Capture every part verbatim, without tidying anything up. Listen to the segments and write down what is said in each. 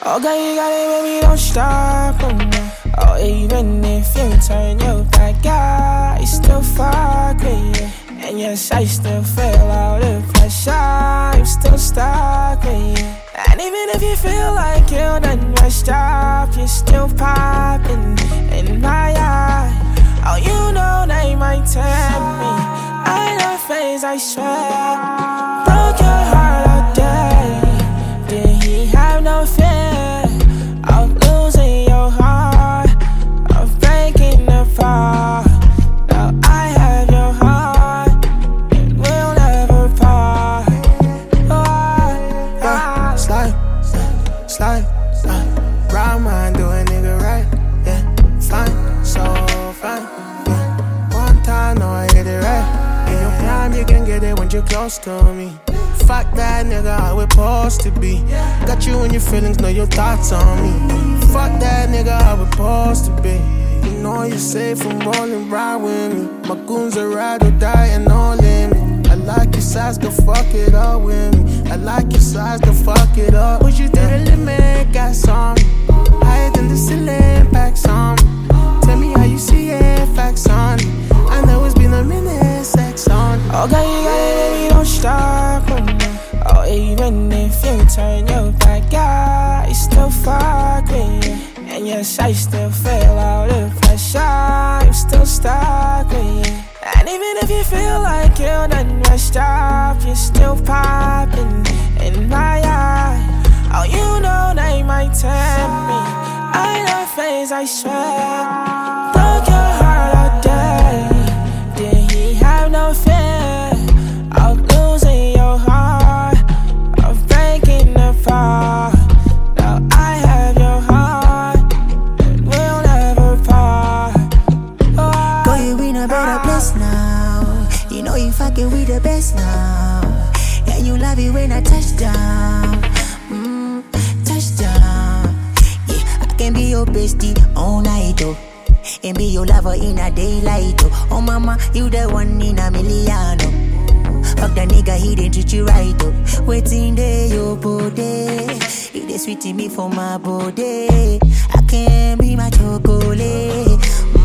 Oh girl, you got it, baby, don't stop, oh no. Oh, even if you turn your back, I still fuck with you. And yes, I still feel all the pressure, I'm still stuck with you. And even if you feel like you done messed up, you're still popping in my eye. Oh, you know they might tempt me, I know face, I swear. Broke your heart all day, did he have no fear of losing your heart, of breaking apart? Now I have your heart, and we'll never part. Oh, yeah. Slide, slide, slide, slide. Proud mind, do a nigga right, yeah. Fine, so fine, yeah. One time, no, I hit it right. In your prime, you can get it when you're close to me. Fuck that nigga, how it supposed to be. Got you in your feelings, know your thoughts on me. Fuck that nigga, how it supposed to be. You know you're safe from rolling right with me. My goons are ride or die and no limit. I like your size, go fuck it up with me. I like your size, go fuck it up. Push you to the limit, got some higher than the ceiling, packs on me. Tell me how you see it, facts on me. I know it's been a minute, sex on me. Oh girl, you got it, baby, don't stop, oh no. Oh, even if you turn your back, I still fuck with you. And yes, I still feel all the pressure, I'm still stuck with you. And even if you feel like you done messed up, you're still popping in my eye. Oh, you know they might tempt me, I know face, I swear. Broke your heart all day, did he have no fear of losing your heart, of breaking apart? Now I have your heart, and we'll never part. Oh, girl, you in a better place now. You know you fucking with the best now. And you love it when I touch down, mm, touch down. Yeah, I can be your bestie all night, oh. And be your lover in a daylight, oh. Oh mama, you the one in a million, oh. Fuck that nigga, he didn't treat you right, oh. Waiting there, your body. It is sweet to me for my body. I can be my chocolate,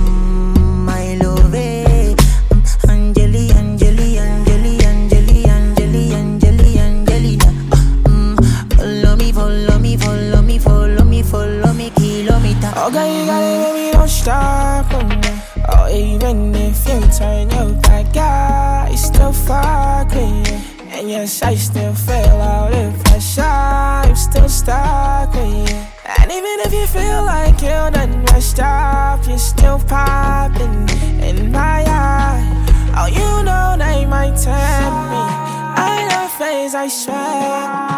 mm, my love, eh. mm, Angeli, Angeli, Angeli, Angeli, Angeli, Angeli, Angelina. mm, Follow me, follow me, follow me, follow me, follow me, kilometer. oh girl, you got it, baby, don't stop, oh no. Oh, even if you turn your back, I still fuck with you. And yes, I still feel all the pressure, I'm still stuck with you. And even if you feel like you done messed up, you're still popping in my eye. Oh, you know they might tempt me, I know face, I swear.